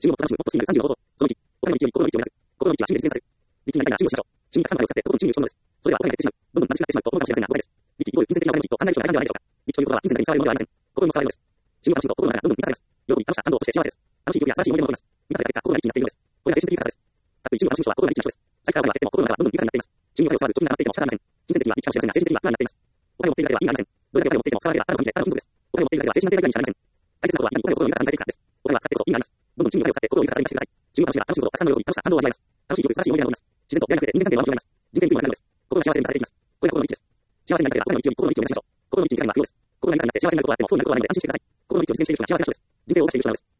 中国トランシムポットスピング35号。その1、お金の道より心の道を目指す。心の道は真理で実践される。力になりたいなら中国しましょう。中にたくさんの金を使って心に注入しようのです。それではお金が減ってしまう。どんどん貧しくなってしまうと思うかもしれませんが、誤解です。力イコール金銭的なお金の実と考える人が大半ではないでしょうか。力ということは金銭だけに使われるものではありません。心にも使われるのです。中国トランシムと心の中がどんどん満たされます。喜び、楽しさ、感動、そして幸せです。楽しい曲や新しい思い出も残ります。満たされた結果、心がリッチになっているのです。これが精神的豊かさです。たとえ中国の楽しむ人は心がリッチな人です。財からお金が減っても心の中はどんどん豊かになっています。中国お金を使わず貯金が上がっていても仕方ありません。金銭的にはリッチかもしれませんが、精神的には不安になっています。お金を持っているだけでは意味がありません。どれだけお金を持っていても使わなければただのゴミでただの金属です。お金を持っているだけでは精神安定剤にしかなりません。大切なことはいかにお金を心を豊かに変えていくかです。お金は使ってこそ意味があります。どんどん中にお金を使って心を豊かにしてください。中国の楽しみが楽しいこと、たくさんの喜び、楽しさ、感動を味わいます。楽しい曲、素晴らしい思い出が残ります。自然と出会いなくて人間関係がうまくなります。人生に意味があるのです。心が幸せに満たされていきます。これが心の道です。幸せになりたければ心の道を目指しましょう。心の道に行くのは不要です。心が豊かになって幸せになることはあっても不幸になることはないので安心してください。心の道を実践している人が幸せな人です。人生を謳歌している人なのです。